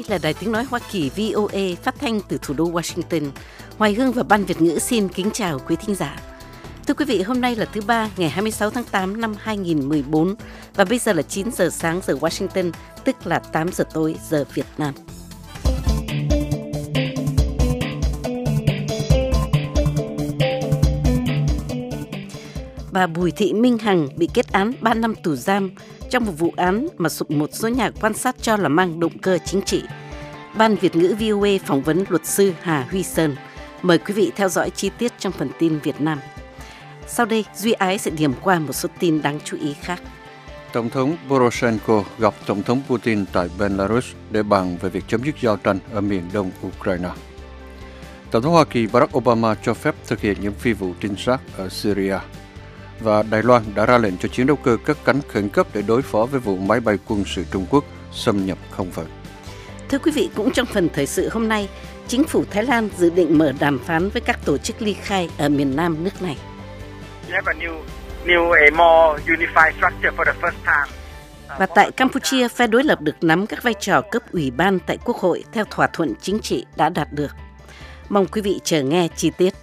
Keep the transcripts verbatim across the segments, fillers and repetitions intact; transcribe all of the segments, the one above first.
Đây là Đài Tiếng Nói Hoa Kỳ vê o a phát thanh từ thủ đô Washington. Hoài Hương và Ban Việt ngữ xin kính chào quý thính giả. Thưa quý vị, hôm nay là thứ ba, ngày hai mươi sáu tháng tám năm hai nghìn mười bốn và bây giờ là chín giờ sáng giờ Washington, tức là tám giờ tối giờ Việt Nam. Bà Bùi Thị Minh Hằng bị kết án ba năm tù giam trong một vụ án mà một số nhà quan sát cho là mang động cơ chính trị. Ban Việt ngữ vê o a phỏng vấn luật sư Hà Huy Sơn. Mời quý vị theo dõi chi tiết trong phần tin Việt Nam. Sau đây, Duy Ái sẽ điểm qua một số tin đáng chú ý khác. Tổng thống Poroshenko gặp Tổng thống Putin tại Belarus để bàn về việc chấm dứt giao tranh ở miền đông Ukraine. Tổng thống Hoa Kỳ Barack Obama cho phép thực hiện những phi vụ trinh sát ở Syria. Và Đài Loan đã ra lệnh cho chiến đấu cơ cất cánh khẩn cấp để đối phó với vụ máy bay quân sự Trung Quốc xâm nhập không phận. Thưa quý vị, cũng trong phần thời sự hôm nay, chính phủ Thái Lan dự định mở đàm phán với các tổ chức ly khai ở miền nam nước này. Và tại Campuchia, phe đối lập được nắm các vai trò cấp ủy ban tại Quốc hội theo thỏa thuận chính trị đã đạt được. Mong quý vị chờ nghe chi tiết.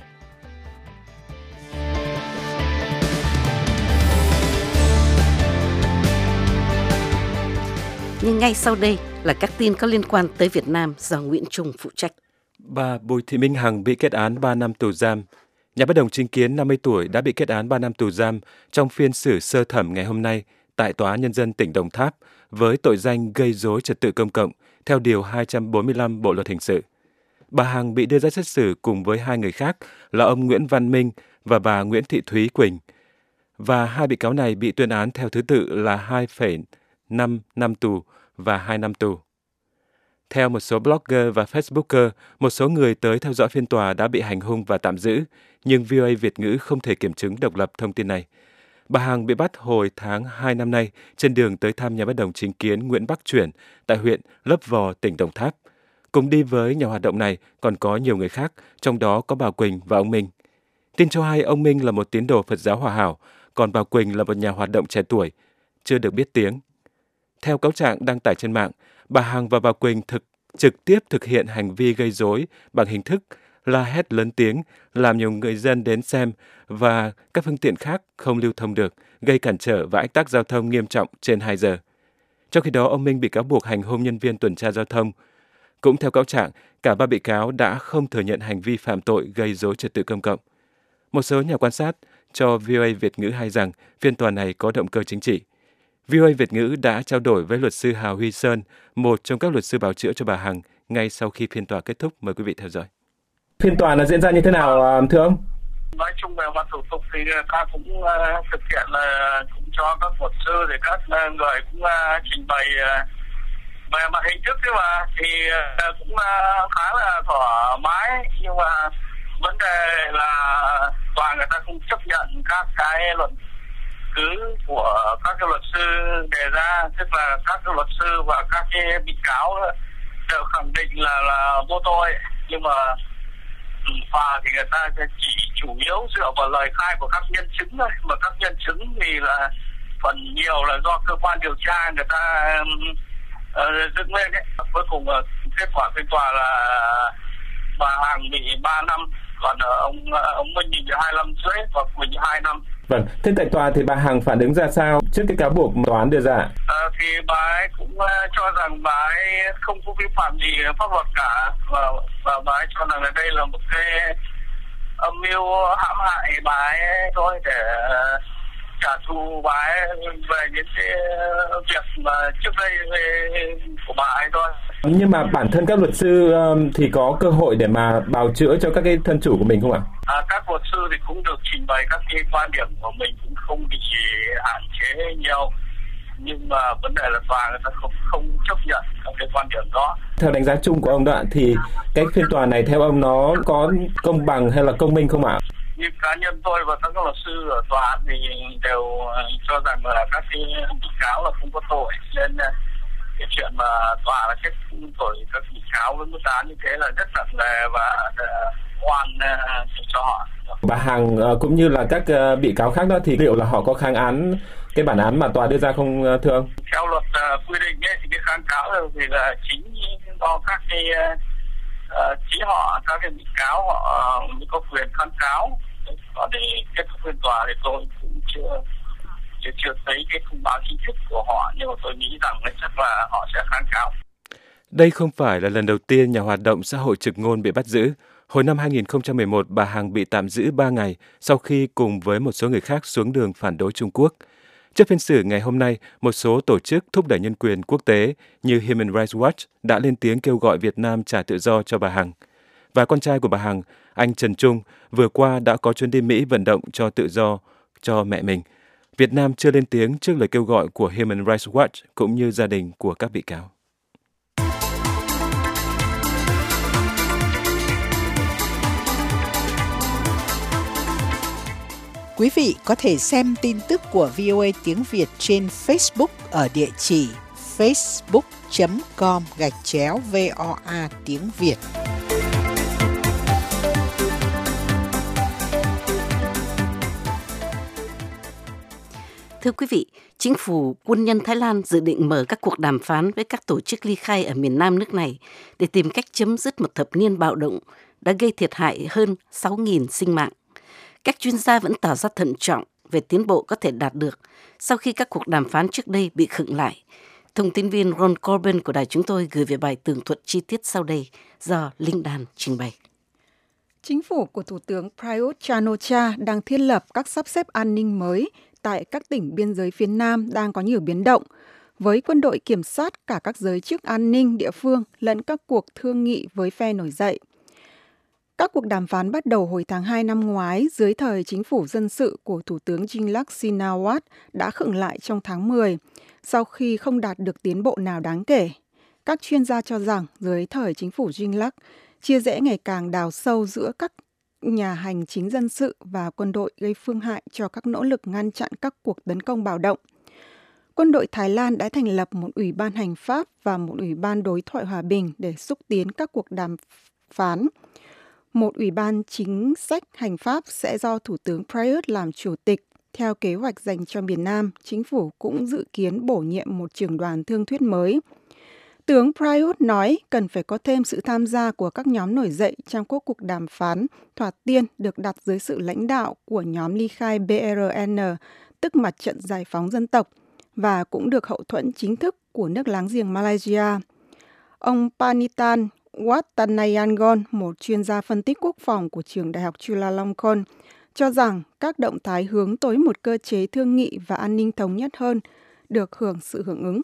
Nhưng ngay sau đây là các tin có liên quan tới Việt Nam do Nguyễn Trung phụ trách. Bà Bùi Thị Minh Hằng bị kết án ba năm tù giam. Nhà bất đồng chính kiến năm mươi tuổi đã bị kết án ba năm tù giam trong phiên xử sơ thẩm ngày hôm nay tại Tòa án Nhân dân tỉnh Đồng Tháp với tội danh gây rối trật tự công cộng theo Điều hai trăm bốn mươi lăm Bộ Luật Hình sự. Bà Hằng bị đưa ra xét xử cùng với hai người khác là ông Nguyễn Văn Minh và bà Nguyễn Thị Thúy Quỳnh. Và hai bị cáo này bị tuyên án theo thứ tự là hai phẩy năm năm tù và hai năm tù. Theo một số blogger và Facebooker, một số người tới theo dõi phiên tòa đã bị hành hung và tạm giữ, nhưng vê o a Việt ngữ không thể kiểm chứng độc lập thông tin này. Bà Hằng bị bắt hồi tháng hai năm nay trên đường tới thăm nhà bất đồng chính kiến Nguyễn Bắc Chuyển tại huyện Lấp Vò, tỉnh Đồng Tháp. Cùng đi với nhà hoạt động này còn có nhiều người khác, trong đó có bà Quỳnh và ông Minh. Tin cho hay ông Minh là một tín đồ Phật giáo Hòa Hảo, còn bà Quỳnh là một nhà hoạt động trẻ tuổi, chưa được biết tiếng. Theo cáo trạng đăng tải trên mạng, bà Hằng và bà Quỳnh thực, trực tiếp thực hiện hành vi gây rối bằng hình thức la hét lớn tiếng, làm nhiều người dân đến xem và các phương tiện khác không lưu thông được, gây cản trở và ách tắc giao thông nghiêm trọng trên hai giờ. Trong khi đó, ông Minh bị cáo buộc hành hung nhân viên tuần tra giao thông. Cũng theo cáo trạng, cả ba bị cáo đã không thừa nhận hành vi phạm tội gây rối trật tự công cộng. Một số nhà quan sát cho vê o a Việt ngữ hay rằng phiên tòa này có động cơ chính trị. vê o a Việt ngữ đã trao đổi với luật sư Hà Huy Sơn, một trong các luật sư bào chữa cho bà Hằng, ngay sau khi phiên tòa kết thúc. Mời quý vị theo dõi. Phiên tòa là diễn ra như thế nào thưa ông? Nói chung về mặt thủ tục thì ta cũng uh, thực hiện là cũng cho các luật sư thì các uh, người cũng uh, trình bày uh, về mặt hình thức thế mà thì uh, cũng uh, khá là thoải mái, nhưng mà vấn đề là tòa người ta không chấp nhận các cái luận cứ của các cái luật sư đề ra, tức là các cái luật sư và các cái bị cáo đều khẳng định là là vô tội, nhưng mà tòa thì người ta chỉ chủ yếu dựa vào lời khai của các nhân chứng thôi, mà các nhân chứng thì là phần nhiều là do cơ quan điều tra người ta uh, dựng lên đấy. Cuối cùng uh, kết quả phiên tòa là bà Hằng bị ba năm, còn uh, ông uh, ông Minh bị hai năm rưỡi và Quỳnh hai năm. Vâng, thế tại tòa thì bà Hằng phản ứng ra sao trước cái cáo buộc tòa án đưa ra? À, thì bà ấy cũng uh, cho rằng bà ấy không có vi phạm gì pháp luật cả, và, và bà ấy cho rằng là đây là một cái âm mưu hãm hại bà ấy thôi để uh, trả thù bà ấy về những cái việc mà trước đây của bà ấy thôi. Nhưng mà bản thân các luật sư um, thì có cơ hội để mà bào chữa cho các cái thân chủ của mình không ạ? À, các luật sư thì cũng được trình bày các cái quan điểm của mình, cũng không bị hạn chế nhiều, nhưng mà vấn đề là tòa người ta không không chấp nhận các cái quan điểm đó. Theo đánh giá chung của ông đó thì cái phiên tòa này theo ông nó có công bằng hay là công minh không ạ? Như cá nhân tôi và các luật sư ở tòa án thì đều cho rằng là các cái bị cáo là không có tội, nên cái chuyện mà tòa là kết tội các bị cáo với mức án như thế là rất nặng nề và oan cho họ. Bà Hằng cũng như là các bị cáo khác đó thì liệu là họ có kháng án cái bản án mà tòa đưa ra không thưa ông? Theo luật quy định ấy, thì cái kháng cáo thì là chính cho các cái uh, chỉ họ, các cái bị cáo họ uh, có quyền kháng cáo. Còn để kết thúc phiên tòa thì tôi cũng chưa chưa, chưa thấy cái thông báo chính thức của họ, nhưng mà tôi nghĩ rằng là chắc là họ sẽ kháng cáo. Đây không phải là lần đầu tiên nhà hoạt động xã hội trực ngôn bị bắt giữ. Hồi năm hai nghìn không trăm mười một, bà Hằng bị tạm giữ ba ngày sau khi cùng với một số người khác xuống đường phản đối Trung Quốc. Trước phiên xử ngày hôm nay, một số tổ chức thúc đẩy nhân quyền quốc tế như Human Rights Watch đã lên tiếng kêu gọi Việt Nam trả tự do cho bà Hằng. Và con trai của bà Hằng, anh Trần Trung, vừa qua đã có chuyến đi Mỹ vận động cho tự do cho mẹ mình. Việt Nam chưa lên tiếng trước lời kêu gọi của Human Rights Watch cũng như gia đình của các bị cáo. Quý vị có thể xem tin tức của vê o a tiếng Việt trên Facebook ở địa chỉ facebook chấm com gạch chéo vê o a tiếng Việt. Thưa quý vị, chính phủ quân nhân Thái Lan dự định mở các cuộc đàm phán với các tổ chức ly khai ở miền Nam nước này để tìm cách chấm dứt một thập niên bạo động đã gây thiệt hại hơn sáu nghìn sinh mạng. Các chuyên gia vẫn tỏ ra thận trọng về tiến bộ có thể đạt được sau khi các cuộc đàm phán trước đây bị khựng lại. Thông tin viên Ron Corbin của đài chúng tôi gửi về bài tường thuật chi tiết sau đây do Linh Đan trình bày. Chính phủ của Thủ tướng Prayut Chan-o-cha đang thiết lập các sắp xếp an ninh mới tại các tỉnh biên giới phía Nam đang có nhiều biến động, với quân đội kiểm soát cả các giới chức an ninh địa phương lẫn các cuộc thương nghị với phe nổi dậy. Các cuộc đàm phán bắt đầu hồi tháng hai năm ngoái dưới thời chính phủ dân sự của Thủ tướng Yingluck Shinawatra đã khựng lại trong tháng mười, sau khi không đạt được tiến bộ nào đáng kể. Các chuyên gia cho rằng dưới thời chính phủ Yingluck, chia rẽ ngày càng đào sâu giữa các nhà hành chính dân sự và quân đội gây phương hại cho các nỗ lực ngăn chặn các cuộc tấn công bạo động. Quân đội Thái Lan đã thành lập một ủy ban hành pháp và một ủy ban đối thoại hòa bình để xúc tiến các cuộc đàm phán. Một ủy ban chính sách hành pháp sẽ do Thủ tướng Prayut làm chủ tịch. Theo kế hoạch dành cho miền Nam, chính phủ cũng dự kiến bổ nhiệm một trưởng đoàn thương thuyết mới. Tướng Prayut nói cần phải có thêm sự tham gia của các nhóm nổi dậy trong các cuộc đàm phán thoạt tiên được đặt dưới sự lãnh đạo của nhóm ly khai bê rờ en, tức Mặt trận Giải phóng Dân tộc, và cũng được hậu thuẫn chính thức của nước láng giềng Malaysia. Ông Panitan Watanayangon, một chuyên gia phân tích quốc phòng của trường Đại học Chulalongkorn, cho rằng các động thái hướng tới một cơ chế thương nghị và an ninh thống nhất hơn được hưởng sự hưởng ứng.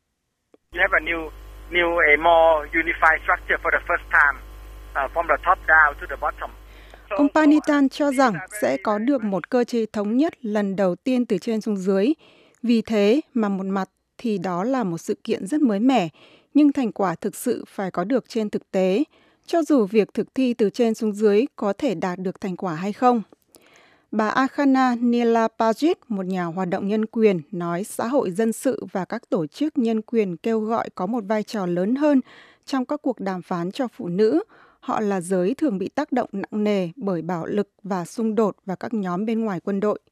Ông Panitan cho rằng sẽ có được một cơ chế thống nhất lần đầu tiên từ trên xuống dưới. Vì thế mà một mặt thì đó là một sự kiện rất mới mẻ, nhưng thành quả thực sự phải có được trên thực tế, cho dù việc thực thi từ trên xuống dưới có thể đạt được thành quả hay không. Bà Akhana Nilapajit, một nhà hoạt động nhân quyền, nói xã hội dân sự và các tổ chức nhân quyền kêu gọi có một vai trò lớn hơn trong các cuộc đàm phán cho phụ nữ. Họ là giới thường bị tác động nặng nề bởi bạo lực và xung đột và các nhóm bên ngoài quân đội.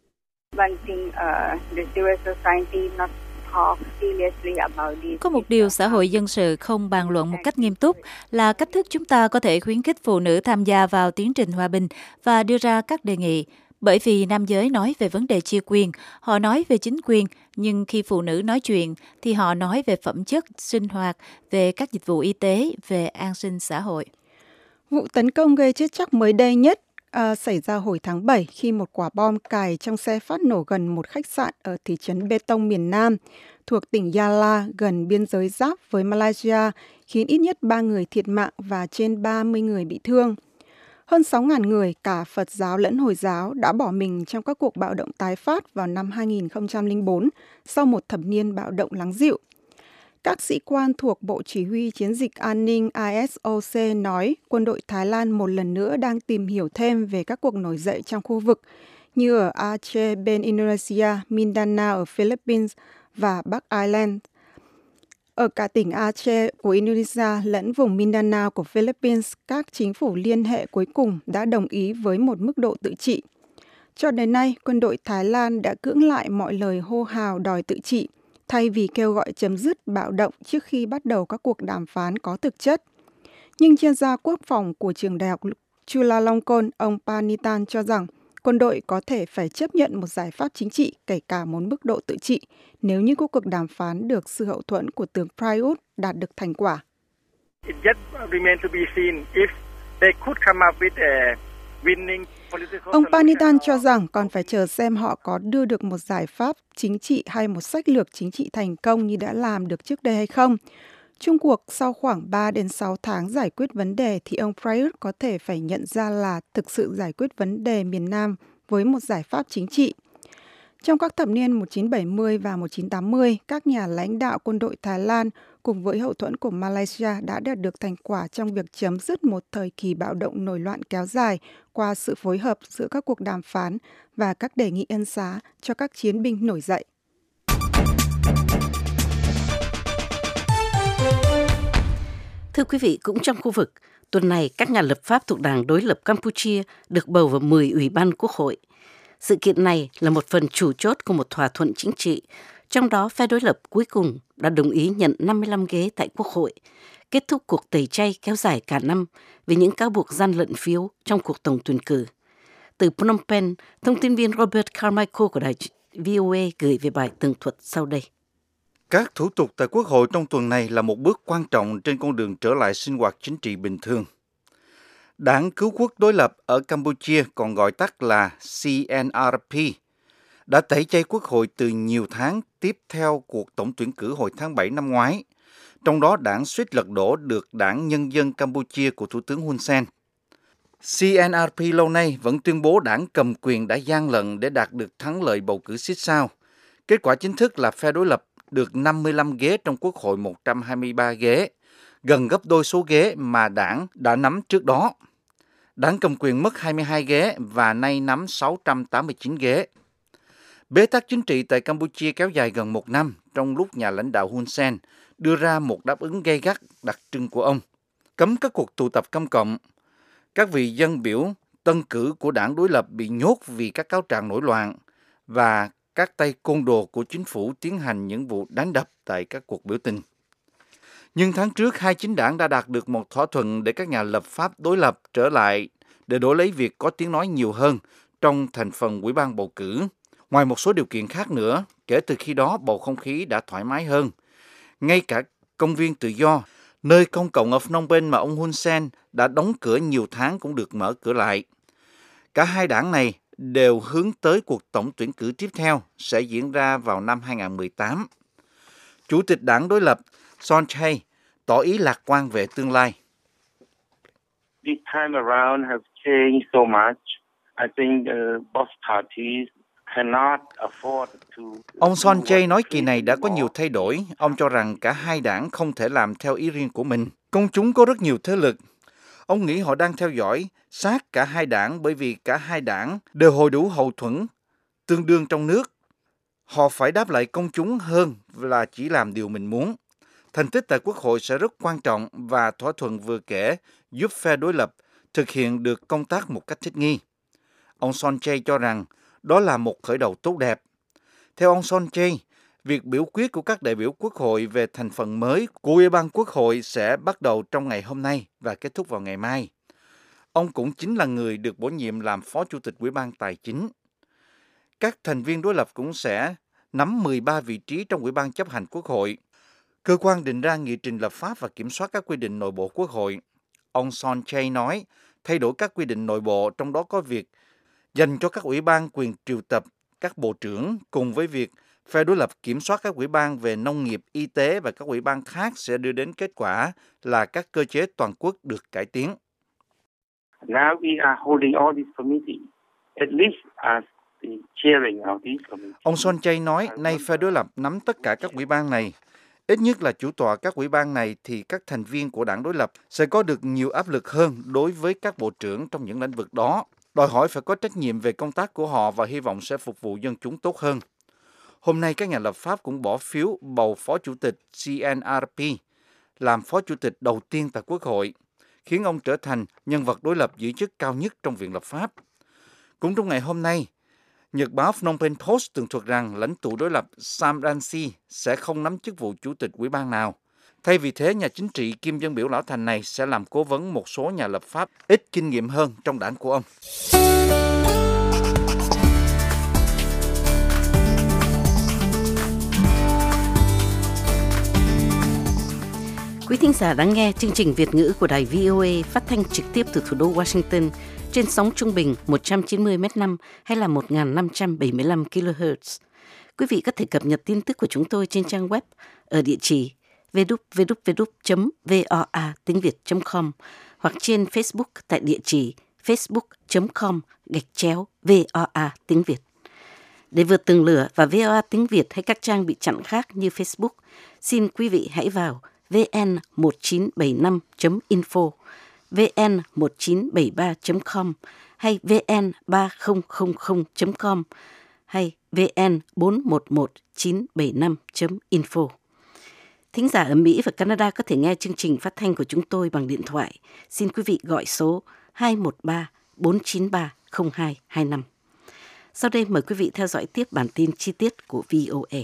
Có một điều xã hội dân sự không bàn luận một cách nghiêm túc là cách thức chúng ta có thể khuyến khích phụ nữ tham gia vào tiến trình hòa bình và đưa ra các đề nghị. Bởi vì nam giới nói về vấn đề chia quyền, họ nói về chính quyền, nhưng khi phụ nữ nói chuyện thì họ nói về phẩm chất, sinh hoạt, về các dịch vụ y tế, về an sinh xã hội. Vụ tấn công gây chết chóc mới đây nhất À, xảy ra hồi tháng bảy khi một quả bom cài trong xe phát nổ gần một khách sạn ở thị trấn Bê Tông miền Nam thuộc tỉnh Yala gần biên giới giáp với Malaysia, khiến ít nhất ba người thiệt mạng và trên ba mươi người bị thương. Hơn sáu nghìn người, cả Phật giáo lẫn Hồi giáo, đã bỏ mình trong các cuộc bạo động tái phát vào năm hai nghìn không trăm lẻ bốn sau một thập niên bạo động lắng dịu. Các sĩ quan thuộc Bộ Chỉ huy Chiến dịch An ninh I S O C nói quân đội Thái Lan một lần nữa đang tìm hiểu thêm về các cuộc nổi dậy trong khu vực như ở Aceh bên Indonesia, Mindanao ở Philippines và Bắc Ireland. Ở cả tỉnh Aceh của Indonesia lẫn vùng Mindanao của Philippines, các chính phủ liên hệ cuối cùng đã đồng ý với một mức độ tự trị. Cho đến nay, quân đội Thái Lan đã cưỡng lại mọi lời hô hào đòi tự trị, thay vì kêu gọi chấm dứt bạo động trước khi bắt đầu các cuộc đàm phán có thực chất. Nhưng chuyên gia quốc phòng của trường đại học Chulalongkorn, ông Panitan cho rằng quân đội có thể phải chấp nhận một giải pháp chính trị kể cả một mức độ tự trị nếu như các cuộc đàm phán được sự hậu thuẫn của tướng Prayut đạt được thành quả. Ông Panitan cho rằng còn phải chờ xem họ có đưa được một giải pháp chính trị hay một sách lược chính trị thành công như đã làm được trước đây hay không. Chung cuộc, sau khoảng ba đến sáu tháng giải quyết vấn đề thì ông Prayut có thể phải nhận ra là thực sự giải quyết vấn đề miền Nam với một giải pháp chính trị. Trong các thập niên một nghìn chín trăm bảy mươi và một nghìn chín trăm tám mươi, các nhà lãnh đạo quân đội Thái Lan cùng với hậu thuẫn của Malaysia đã đạt được thành quả trong việc chấm dứt một thời kỳ bạo động nổi loạn kéo dài qua sự phối hợp giữa các cuộc đàm phán và các đề nghị ân xá cho các chiến binh nổi dậy. Thưa quý vị, cũng trong khu vực, tuần này các nhà lập pháp thuộc Đảng Đối lập Campuchia được bầu vào mười ủy ban quốc hội. Sự kiện này là một phần chủ chốt của một thỏa thuận chính trị, trong đó phe đối lập cuối cùng đã đồng ý nhận năm mươi lăm ghế tại Quốc hội, kết thúc cuộc tẩy chay kéo dài cả năm vì những cáo buộc gian lận phiếu trong cuộc tổng tuyển cử. Từ Phnom Penh, thông tin viên Robert Carmichael của đài vê o a gửi về bài tường thuật sau đây. Các thủ tục tại Quốc hội trong tuần này là một bước quan trọng trên con đường trở lại sinh hoạt chính trị bình thường. Đảng Cứu quốc đối lập ở Campuchia, còn gọi tắt là xê en rờ pê, đã tẩy chay Quốc hội từ nhiều tháng tiếp theo cuộc tổng tuyển cử hồi tháng bảy năm ngoái. Trong đó, đảng suýt lật đổ được Đảng Nhân dân Campuchia của Thủ tướng Hun Sen. xê en rờ pê lâu nay vẫn tuyên bố đảng cầm quyền đã gian lận để đạt được thắng lợi bầu cử xít sao. Kết quả chính thức là phe đối lập được năm mươi lăm ghế trong Quốc hội một trăm hai mươi ba ghế, gần gấp đôi số ghế mà đảng đã nắm trước đó. Đảng cầm quyền mất hai mươi hai ghế và nay nắm sáu trăm tám mươi chín ghế. Bế tắc chính trị tại Campuchia kéo dài gần một năm trong lúc nhà lãnh đạo Hun Sen đưa ra một đáp ứng gay gắt đặc trưng của ông: cấm các cuộc tụ tập công cộng. Các vị dân biểu tân cử của đảng đối lập bị nhốt vì các cáo trạng nổi loạn và các tay côn đồ của chính phủ tiến hành những vụ đánh đập tại các cuộc biểu tình. Nhưng tháng trước, hai chính đảng đã đạt được một thỏa thuận để các nhà lập pháp đối lập trở lại để đổi lấy việc có tiếng nói nhiều hơn trong thành phần ủy ban bầu cử. Ngoài một số điều kiện khác nữa, kể từ khi đó bầu không khí đã thoải mái hơn. Ngay cả công viên tự do, nơi công cộng ở Phnom Penh mà ông Hun Sen đã đóng cửa nhiều tháng cũng được mở cửa lại. Cả hai đảng này đều hướng tới cuộc tổng tuyển cử tiếp theo sẽ diễn ra vào năm hai không một tám. Chủ tịch đảng đối lập Son Chay tỏ ý lạc quan về tương lai. This time around has changed so much. I think uh, both parties cannot afford to. Ông Son Chay nói kỳ này đã có nhiều thay đổi. Ông cho rằng cả hai đảng không thể làm theo ý riêng của mình. Công chúng có rất nhiều thế lực. Ông nghĩ họ đang theo dõi sát cả hai đảng bởi vì cả hai đảng đều hội đủ hậu thuẫn tương đương trong nước. Họ phải đáp lại công chúng hơn là chỉ làm điều mình muốn. Thành tích tại Quốc hội sẽ rất quan trọng và thỏa thuận vừa kể giúp phe đối lập thực hiện được công tác một cách thích nghi. Ông Son Chay cho rằng đó là một khởi đầu tốt đẹp. Theo ông Son Chay, việc biểu quyết của các đại biểu Quốc hội về thành phần mới của Ủy ban Quốc hội sẽ bắt đầu trong ngày hôm nay và kết thúc vào ngày mai. Ông cũng chính là người được bổ nhiệm làm Phó Chủ tịch Ủy ban Tài chính. Các thành viên đối lập cũng sẽ nắm mười ba vị trí trong Ủy ban chấp hành Quốc hội, cơ quan định ra nghị trình lập pháp và kiểm soát các quy định nội bộ Quốc hội. Ông Son Chay nói, thay đổi các quy định nội bộ, trong đó có việc dành cho các ủy ban quyền triệu tập các bộ trưởng, cùng với việc phe đối lập kiểm soát các ủy ban về nông nghiệp, y tế và các ủy ban khác sẽ đưa đến kết quả là các cơ chế toàn quốc được cải tiến. Now we are holding all these committees, at least as the chairing of these committees. Ông Son Chay nói, nay phe đối lập nắm tất cả các ủy ban này. Ít nhất là chủ tọa các ủy ban này thì các thành viên của đảng đối lập sẽ có được nhiều áp lực hơn đối với các bộ trưởng trong những lĩnh vực đó, đòi hỏi phải có trách nhiệm về công tác của họ và hy vọng sẽ phục vụ dân chúng tốt hơn. Hôm nay, các nhà lập pháp cũng bỏ phiếu bầu Phó Chủ tịch xê en rờ pê làm Phó Chủ tịch đầu tiên tại Quốc hội, khiến ông trở thành nhân vật đối lập giữ chức cao nhất trong Viện Lập pháp. Cũng trong ngày hôm nay, Nhật báo Phnom Penh Post tường thuật rằng lãnh tụ đối lập Sam Rainsy sẽ không nắm chức vụ chủ tịch ủy ban nào. Thay vì thế, nhà chính trị kiêm dân biểu lão thành này sẽ làm cố vấn một số nhà lập pháp ít kinh nghiệm hơn trong đảng của ông. Quý thính giả đang nghe chương trình Việt ngữ của đài vê o a phát thanh trực tiếp từ thủ đô Washington trên sóng trung bình một trăm chín mươi mét năm hay là một nghìn năm trăm bảy mươi lăm ki lô héc. Quý vị có thể cập nhật tin tức của chúng tôi trên trang web ở địa chỉ w w w chấm voa tiếng việt chấm com hoặc trên Facebook tại địa chỉ facebook chấm com gạch chéo voa tiếng Việt. Để vượt tường lửa và vê o a tiếng Việt hay các trang bị chặn khác như Facebook, xin quý vị hãy vào vê en một chín bảy năm chấm info, vê en một chín bảy ba chấm com hay vê en ba không không không chấm com hay vê en bốn một một chín bảy năm chấm info. Thính giả ở Mỹ và Canada có thể nghe chương trình phát thanh của chúng tôi bằng điện thoại. Xin quý vị gọi số hai một ba bốn chín ba không hai hai năm. Sau đây mời quý vị theo dõi tiếp bản tin chi tiết của vê o a.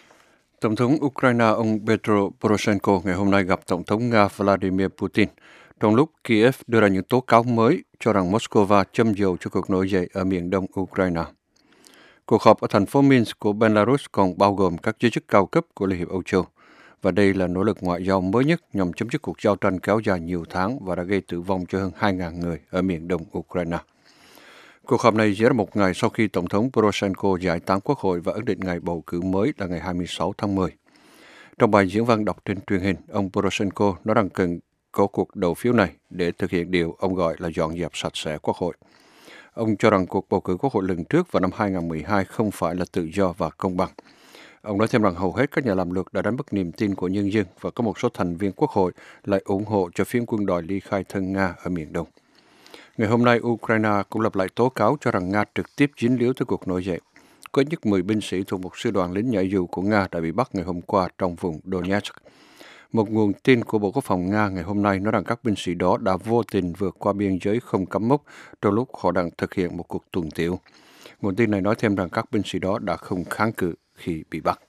Tổng thống Ukraine ông Petro Poroshenko ngày hôm nay gặp Tổng thống Nga Vladimir Putin, trong lúc Kiev đưa ra những tố cáo mới cho rằng Moscow châm dầu cho cuộc nổi dậy ở miền đông Ukraine. Cuộc họp ở thành phố Minsk của Belarus còn bao gồm các giới chức cao cấp của Liên hiệp Âu Châu, và đây là nỗ lực ngoại giao mới nhất nhằm chấm dứt cuộc giao tranh kéo dài nhiều tháng và đã gây tử vong cho hơn hai nghìn người ở miền đông Ukraine. Cuộc họp này diễn ra một ngày sau khi Tổng thống Poroshenko giải tán Quốc hội và ấn định ngày bầu cử mới là ngày hai mươi sáu tháng mười. Trong bài diễn văn đọc trên truyền hình, ông Poroshenko nói rằng cần có cuộc đầu phiếu này để thực hiện điều ông gọi là dọn dẹp sạch sẽ Quốc hội. Ông cho rằng cuộc bầu cử Quốc hội lần trước vào năm hai nghìn không trăm mười hai không phải là tự do và công bằng. Ông nói thêm rằng hầu hết các nhà làm luật đã đánh mất niềm tin của nhân dân và có một số thành viên Quốc hội lại ủng hộ cho phiến quân đòi ly khai thân Nga ở miền đông. Ngày hôm nay, Ukraine cũng lặp lại tố cáo cho rằng Nga trực tiếp dính líu tới cuộc nổi dậy. Có ít nhất mười binh sĩ thuộc một sư đoàn lính nhảy dù của Nga đã bị bắt ngày hôm qua trong vùng Donetsk. Một nguồn tin của Bộ Quốc phòng Nga ngày hôm nay nói rằng các binh sĩ đó đã vô tình vượt qua biên giới không cắm mốc trong lúc họ đang thực hiện một cuộc tuần tiễu. Nguồn tin này nói thêm rằng các binh sĩ đó đã không kháng cự khi bị bắt.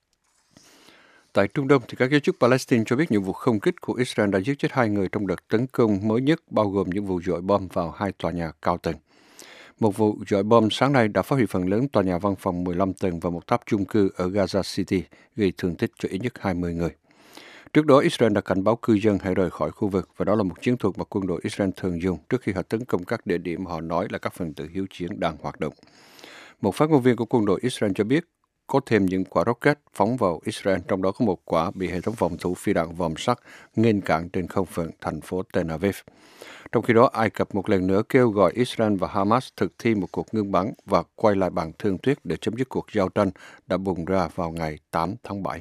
Tại Trung Đông, thì các giới chức Palestine cho biết những vụ không kích của Israel đã giết chết hai người trong đợt tấn công mới nhất, bao gồm những vụ dội bom vào hai tòa nhà cao tầng. Một vụ dội bom sáng nay đã phá hủy phần lớn tòa nhà văn phòng mười lăm tầng và một tháp chung cư ở Gaza City, gây thương tích cho ít nhất hai mươi người. Trước đó, Israel đã cảnh báo cư dân hãy rời khỏi khu vực, và đó là một chiến thuật mà quân đội Israel thường dùng trước khi họ tấn công các địa điểm họ nói là các phần tử hiếu chiến đang hoạt động. Một phát ngôn viên của quân đội Israel cho biết có thêm những quả rocket phóng vào Israel, trong đó có một quả bị hệ thống phòng thủ phi đạn vòm sắt nghênh cản trên không phận thành phố Tel Aviv. Trong khi đó, Ai Cập một lần nữa kêu gọi Israel và Hamas thực thi một cuộc ngưng bắn và quay lại bàn thương thuyết để chấm dứt cuộc giao tranh đã bùng ra vào ngày tám tháng bảy.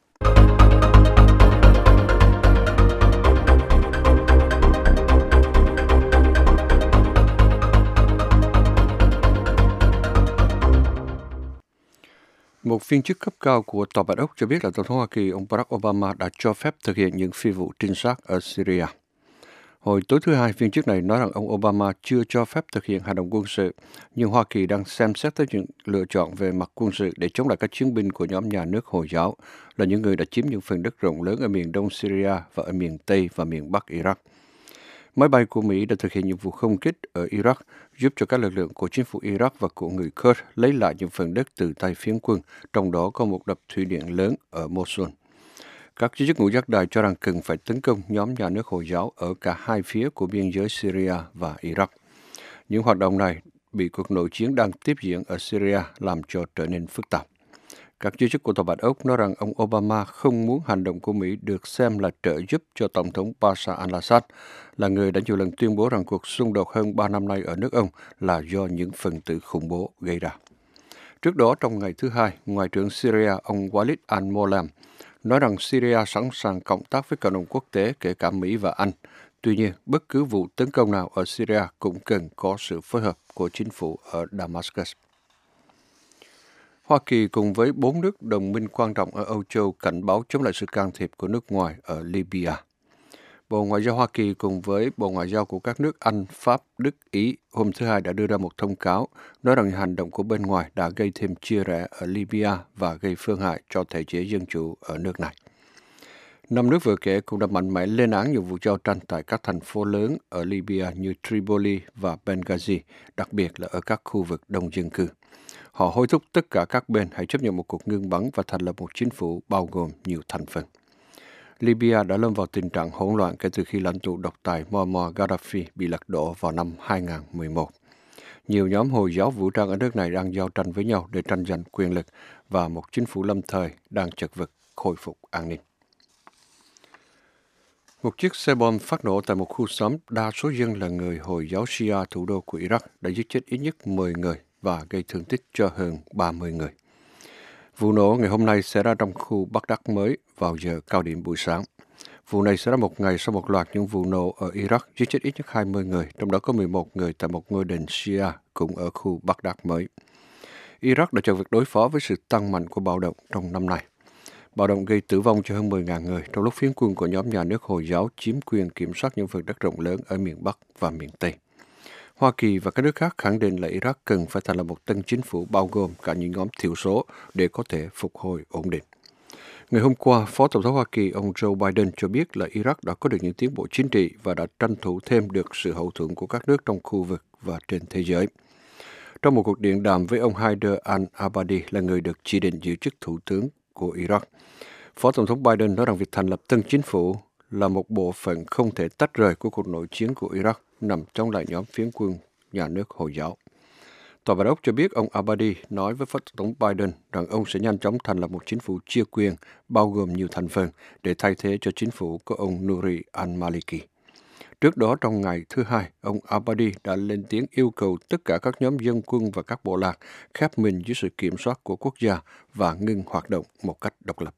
Một viên chức cấp cao của Tòa Bạch Ốc cho biết là Tổng thống Hoa Kỳ ông Barack Obama đã cho phép thực hiện những phi vụ trinh sát ở Syria. Hồi tối thứ Hai, viên chức này nói rằng ông Obama chưa cho phép thực hiện hành động quân sự, nhưng Hoa Kỳ đang xem xét tới những lựa chọn về mặt quân sự để chống lại các chiến binh của nhóm nhà nước Hồi giáo, là những người đã chiếm những phần đất rộng lớn ở miền đông Syria và ở miền Tây và miền Bắc Iraq. Máy bay của Mỹ đã thực hiện nhiệm vụ không kích ở Iraq, giúp cho các lực lượng của chính phủ Iraq và của người Kurd lấy lại những phần đất từ tay phiến quân, trong đó có một đập thủy điện lớn ở Mosul. Các giới chức ngũ giác đài cho rằng cần phải tấn công nhóm nhà nước Hồi giáo ở cả hai phía của biên giới Syria và Iraq. Những hoạt động này bị cuộc nội chiến đang tiếp diễn ở Syria làm cho trở nên phức tạp. Các giới chức của Tòa Bạch Ốc nói rằng ông Obama không muốn hành động của Mỹ được xem là trợ giúp cho Tổng thống Bashar al-Assad, là người đã nhiều lần tuyên bố rằng cuộc xung đột hơn ba năm nay ở nước ông là do những phần tử khủng bố gây ra. Trước đó, trong ngày thứ Hai, Ngoại trưởng Syria ông Walid al-Moallem nói rằng Syria sẵn sàng cộng tác với cộng đồng quốc tế, kể cả Mỹ và Anh. Tuy nhiên, bất cứ vụ tấn công nào ở Syria cũng cần có sự phối hợp của chính phủ ở Damascus. Hoa Kỳ cùng với bốn nước đồng minh quan trọng ở Âu Châu cảnh báo chống lại sự can thiệp của nước ngoài ở Libya. Bộ Ngoại giao Hoa Kỳ cùng với Bộ Ngoại giao của các nước Anh, Pháp, Đức, Ý hôm thứ Hai đã đưa ra một thông cáo nói rằng hành động của bên ngoài đã gây thêm chia rẽ ở Libya và gây phương hại cho thể chế dân chủ ở nước này. Năm nước vừa kể cũng đã mạnh mẽ lên án những vụ giao tranh tại các thành phố lớn ở Libya như Tripoli và Benghazi, đặc biệt là ở các khu vực đông dân cư. Họ hối thúc tất cả các bên hãy chấp nhận một cuộc ngưng bắn và thành lập một chính phủ bao gồm nhiều thành phần. Libya đã lâm vào tình trạng hỗn loạn kể từ khi lãnh tụ độc tài Muammar Gaddafi bị lật đổ vào năm hai nghìn không trăm mười một. Nhiều nhóm Hồi giáo vũ trang ở nước này đang giao tranh với nhau để tranh giành quyền lực và một chính phủ lâm thời đang chật vật khôi phục an ninh. Một chiếc xe bom phát nổ tại một khu xóm đa số dân là người Hồi giáo Shia thủ đô của Iraq đã giết chết ít nhất mười người và gây thương tích cho hơn ba mươi người. Vụ nổ ngày hôm nay xảy ra trong khu Baghdad mới vào giờ cao điểm buổi sáng. Vụ này xảy ra một ngày sau một loạt những vụ nổ ở Iraq giết chết ít nhất hai mươi người, trong đó có mười một người tại một ngôi đền Shia cũng ở khu Baghdad mới. Iraq đã chật vật đối phó với sự tăng mạnh của bạo động trong năm nay. Bạo động gây tử vong cho hơn mười nghìn người trong lúc phiến quân của nhóm nhà nước Hồi giáo chiếm quyền kiểm soát những phần đất rộng lớn ở miền Bắc và miền Tây. Hoa Kỳ và các nước khác khẳng định là Iraq cần phải thành lập một tân chính phủ bao gồm cả những nhóm thiểu số để có thể phục hồi ổn định. Ngày hôm qua, Phó Tổng thống Hoa Kỳ ông Joe Biden cho biết là Iraq đã có được những tiến bộ chính trị và đã tranh thủ thêm được sự hậu thuẫn của các nước trong khu vực và trên thế giới. Trong một cuộc điện đàm với ông Haider al-Abadi là người được chỉ định giữ chức thủ tướng của Iraq, Phó Tổng thống Biden nói rằng việc thành lập tân chính phủ là một bộ phận không thể tách rời của cuộc nội chiến của Iraq nằm trong lại nhóm phiến quân nhà nước Hồi giáo. Tòa Bạch Ốc cho biết ông Abadi nói với Phó Tổng thống Biden rằng ông sẽ nhanh chóng thành lập một chính phủ chia quyền bao gồm nhiều thành phần để thay thế cho chính phủ của ông Nouri al-Maliki. Trước đó trong ngày thứ Hai, ông Abadi đã lên tiếng yêu cầu tất cả các nhóm dân quân và các bộ lạc khép mình dưới sự kiểm soát của quốc gia và ngừng hoạt động một cách độc lập.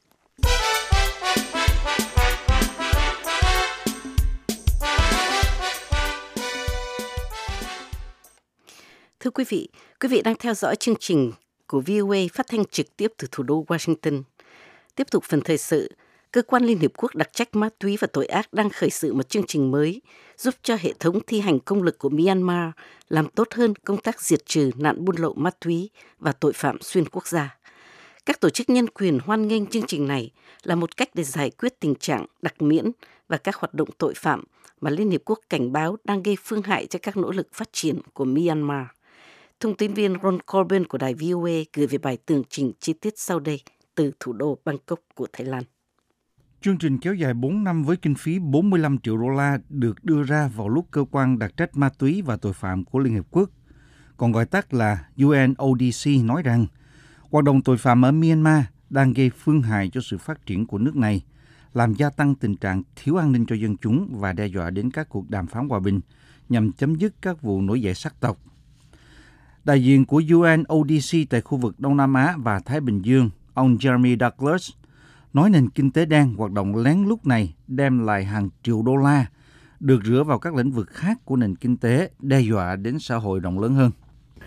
Thưa quý vị, quý vị đang theo dõi chương trình của vê o a phát thanh trực tiếp từ thủ đô Washington. Tiếp tục phần thời sự, Cơ quan Liên Hiệp Quốc đặc trách ma túy và tội ác đang khởi sự một chương trình mới giúp cho hệ thống thi hành công lực của Myanmar làm tốt hơn công tác diệt trừ nạn buôn lậu ma túy và tội phạm xuyên quốc gia. Các tổ chức nhân quyền hoan nghênh chương trình này là một cách để giải quyết tình trạng đặc miễn và các hoạt động tội phạm mà Liên Hiệp Quốc cảnh báo đang gây phương hại cho các nỗ lực phát triển của Myanmar. Thông tin viên Ron Corbin của đài vê o a gửi về bài tường trình chi tiết sau đây từ thủ đô Bangkok của Thái Lan. Chương trình kéo dài bốn năm với kinh phí bốn mươi lăm triệu đô la được đưa ra vào lúc cơ quan đặc trách ma túy và tội phạm của Liên Hiệp Quốc, còn gọi tắt là U N O D C, nói rằng hoạt động tội phạm ở Myanmar đang gây phương hại cho sự phát triển của nước này, làm gia tăng tình trạng thiếu an ninh cho dân chúng và đe dọa đến các cuộc đàm phán hòa bình nhằm chấm dứt các vụ nổi dậy sắc tộc. Đại diện của U N O D C tại khu vực Đông Nam Á và Thái Bình Dương, ông Jeremy Douglas, nói nền kinh tế đen hoạt động lén lút này đem lại hàng triệu đô la, được rửa vào các lĩnh vực khác của nền kinh tế, đe dọa đến xã hội rộng lớn hơn.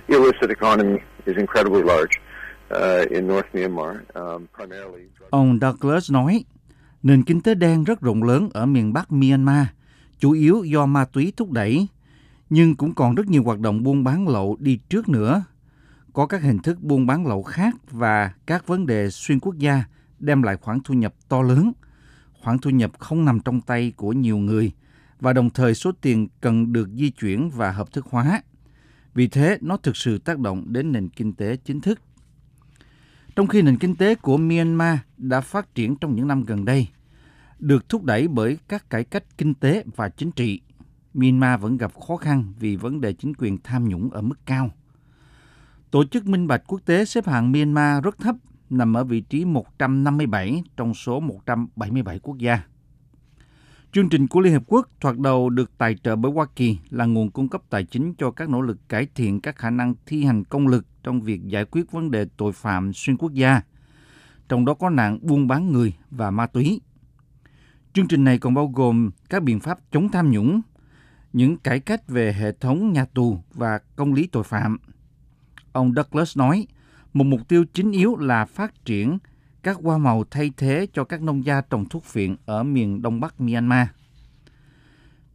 Ông Douglas nói, nền kinh tế đen rất rộng lớn ở miền Bắc Myanmar, chủ yếu do ma túy thúc đẩy, nhưng cũng còn rất nhiều hoạt động buôn bán lậu đi trước nữa. Có các hình thức buôn bán lậu khác và các vấn đề xuyên quốc gia đem lại khoản thu nhập to lớn, khoản thu nhập không nằm trong tay của nhiều người, và đồng thời số tiền cần được di chuyển và hợp thức hóa. Vì thế, nó thực sự tác động đến nền kinh tế chính thức. Trong khi nền kinh tế của Myanmar đã phát triển trong những năm gần đây, được thúc đẩy bởi các cải cách kinh tế và chính trị, Myanmar vẫn gặp khó khăn vì vấn đề chính quyền tham nhũng ở mức cao. Tổ chức Minh bạch Quốc tế xếp hạng Myanmar rất thấp, nằm ở vị trí một trăm năm mươi bảy trong số một trăm bảy mươi bảy quốc gia. Chương trình của Liên Hợp Quốc thoạt đầu được tài trợ bởi Hoa Kỳ là nguồn cung cấp tài chính cho các nỗ lực cải thiện các khả năng thi hành công lực trong việc giải quyết vấn đề tội phạm xuyên quốc gia, trong đó có nạn buôn bán người và ma túy. Chương trình này còn bao gồm các biện pháp chống tham nhũng, những cải cách về hệ thống nhà tù và công lý tội phạm. Ông Douglas nói, một mục tiêu chính yếu là phát triển các hoa màu thay thế cho các nông gia trồng thuốc phiện ở miền Đông Bắc Myanmar.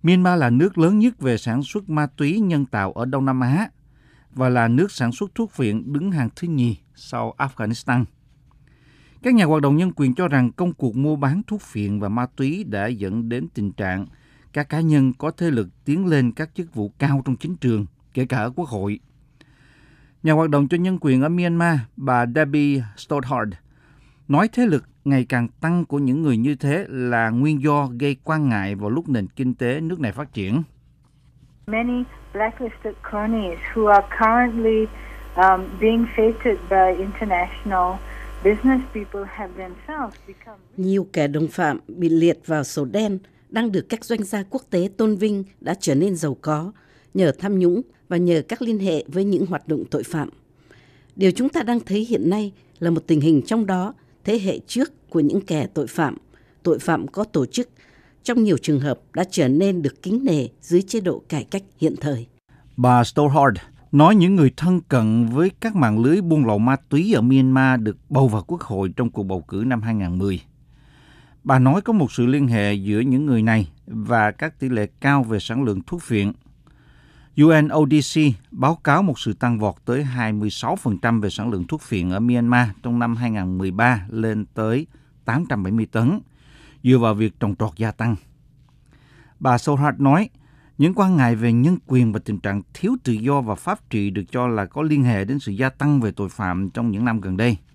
Myanmar là nước lớn nhất về sản xuất ma túy nhân tạo ở Đông Nam Á và là nước sản xuất thuốc phiện đứng hàng thứ nhì sau Afghanistan. Các nhà hoạt động nhân quyền cho rằng công cuộc mua bán thuốc phiện và ma túy đã dẫn đến tình trạng các cá nhân có thế lực tiến lên các chức vụ cao trong chính trường, kể cả ở Quốc hội. Nhà hoạt động cho nhân quyền ở Myanmar, bà Debbie Stothard, nói thế lực ngày càng tăng của những người như thế là nguyên do gây quan ngại vào lúc nền kinh tế nước này phát triển. Many blacklisted cronies who are currently um, being feted by international business people have themselves become... Nhiều kẻ đồng phạm bị liệt vào sổ đen đang được các doanh gia quốc tế tôn vinh đã trở nên giàu có nhờ tham nhũng và nhờ các liên hệ với những hoạt động tội phạm. Điều chúng ta đang thấy hiện nay là một tình hình trong đó thế hệ trước của những kẻ tội phạm, tội phạm có tổ chức, trong nhiều trường hợp đã trở nên được kính nể dưới chế độ cải cách hiện thời. Bà Stothard nói những người thân cận với các mạng lưới buôn lậu ma túy ở Myanmar được bầu vào Quốc hội trong cuộc bầu cử năm hai không một không. Bà nói có một sự liên hệ giữa những người này và các tỷ lệ cao về sản lượng thuốc phiện. u en o đê xê báo cáo một sự tăng vọt tới hai mươi sáu phần trăm về sản lượng thuốc phiện ở Myanmar trong năm hai không một ba lên tới tám trăm bảy mươi tấn, dựa vào việc trồng trọt gia tăng. Bà Stothard nói, những quan ngại về nhân quyền và tình trạng thiếu tự do và pháp trị được cho là có liên hệ đến sự gia tăng về tội phạm trong những năm gần đây.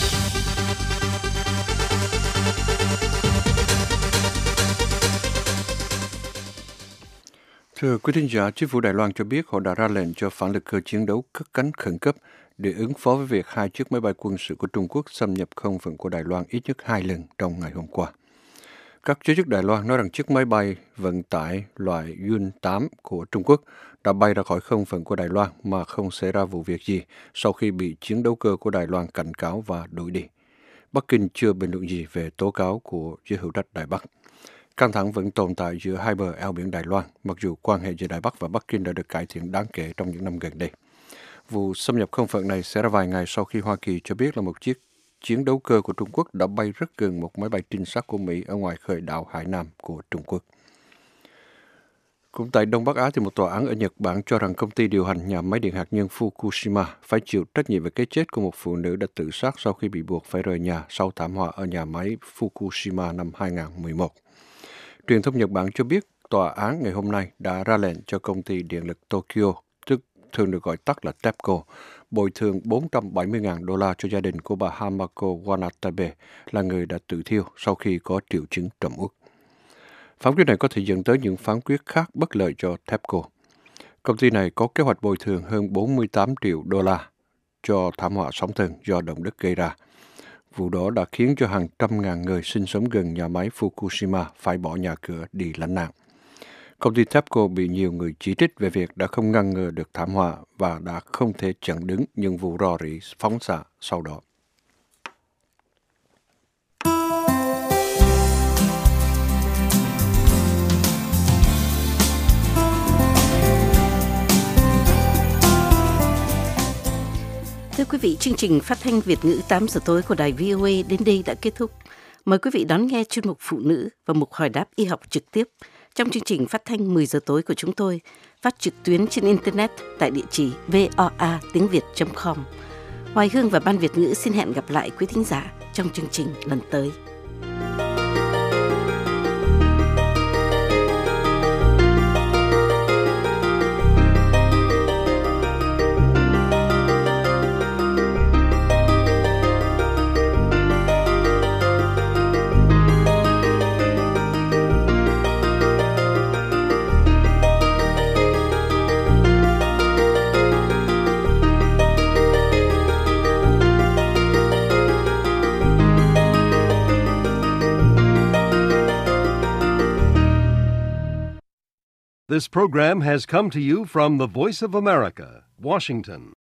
Thưa quý thính giả, chính phủ Đài Loan cho biết họ đã ra lệnh cho phản lực cơ chiến đấu cất cánh khẩn cấp để ứng phó với việc hai chiếc máy bay quân sự của Trung Quốc xâm nhập không phận của Đài Loan ít nhất hai lần trong ngày hôm qua. Các giới chức Đài Loan nói rằng chiếc máy bay vận tải loại Yun tám của Trung Quốc đã bay ra khỏi không phận của Đài Loan mà không xảy ra vụ việc gì sau khi bị chiến đấu cơ của Đài Loan cảnh cáo và đuổi đi. Bắc Kinh chưa bình luận gì về tố cáo của giới hữu trách Đài Bắc. Căng thẳng vẫn tồn tại giữa hai bờ eo biển Đài Loan, mặc dù quan hệ giữa Đài Bắc và Bắc Kinh đã được cải thiện đáng kể trong những năm gần đây. Vụ xâm nhập không phận này xảy ra vài ngày sau khi Hoa Kỳ cho biết là một chiếc chiến đấu cơ của Trung Quốc đã bay rất gần một máy bay trinh sát của Mỹ ở ngoài khơi đảo Hải Nam của Trung Quốc. Cũng tại Đông Bắc Á, thì một tòa án ở Nhật Bản cho rằng công ty điều hành nhà máy điện hạt nhân Fukushima phải chịu trách nhiệm về cái chết của một phụ nữ đã tự sát sau khi bị buộc phải rời nhà sau thảm họa ở nhà máy Fukushima năm hai không một một. Truyền thông Nhật Bản cho biết tòa án ngày hôm nay đã ra lệnh cho công ty điện lực Tokyo, tức thường được gọi tắt là TEPCO, bồi thường bốn trăm bảy mươi nghìn đô la cho gia đình của bà Hamako Wanatabe, là người đã tự thiêu sau khi có triệu chứng trầm uất. Phán quyết này có thể dẫn tới những phán quyết khác bất lợi cho TEPCO. Công ty này có kế hoạch bồi thường hơn bốn mươi tám triệu đô la cho thảm họa sóng thần do động đất gây ra. Vụ đó đã khiến cho hàng trăm ngàn người sinh sống gần nhà máy Fukushima phải bỏ nhà cửa đi lánh nạn. Công ty TEPCO bị nhiều người chỉ trích về việc đã không ngăn ngừa được thảm họa và đã không thể chặn đứng những vụ rò rỉ phóng xạ sau đó. Thưa quý vị, chương trình phát thanh Việt ngữ tám giờ tối của đài vê o a đến đây đã kết thúc. Mời quý vị đón nghe chuyên mục Phụ nữ và mục hỏi đáp y học trực tiếp trong chương trình phát thanh mười giờ tối của chúng tôi, phát trực tuyến trên Internet tại địa chỉ voa tiếng việt chấm com. Hoài Hương và Ban Việt ngữ xin hẹn gặp lại quý thính giả trong chương trình lần tới. This program has come to you from the Voice of America, Washington.